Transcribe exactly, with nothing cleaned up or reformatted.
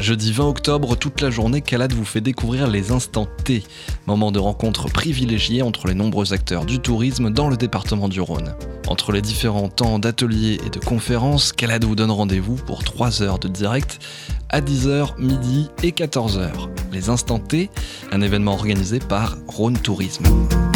Jeudi vingt octobre, toute la journée, Calade vous fait découvrir les instants T, moments de rencontre privilégiés entre les nombreux acteurs du tourisme dans le département du Rhône. Entre les différents temps d'ateliers et de conférences, Calade vous donne rendez-vous pour trois heures de direct à dix heures, midi et quatorze heures. Les instants T, un événement organisé par Rhône Tourisme.